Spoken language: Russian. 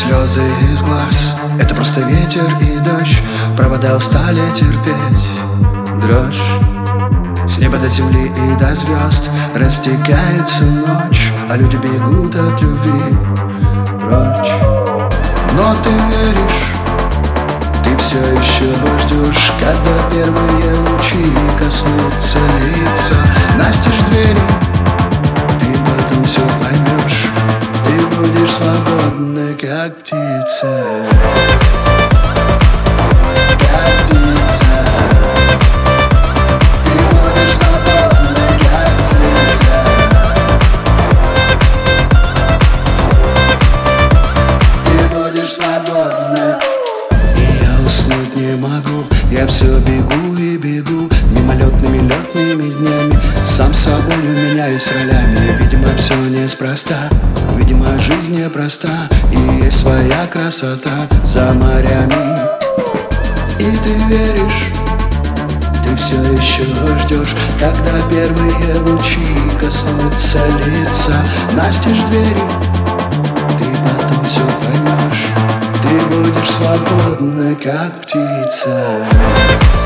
слезы из глаз. Это просто ветер и дождь. Провода устали терпеть дрожь. С неба до земли и до звезд растекается ночь, а люди бегут от любви прочь. Но ты веришь, ты все еще ждешь, когда первые лучи коснутся лица. Настежь двери, ты потом все поймешь. Ты будешь свободной, как птица. Как птица. Ты будешь свободной, как птица. Ты будешь свободной. И я уснуть не могу, я все бегу и бегу мимолетными летными днями. Сам собой меняюсь ролями. Видимо, все неспроста. Видимо, жизнь непроста. И есть своя красота за морями. И ты веришь, ты все еще ждешь, когда первые лучи коснутся лица. Настежь двери, ты потом все поймешь. Ты будешь свободной, как птица.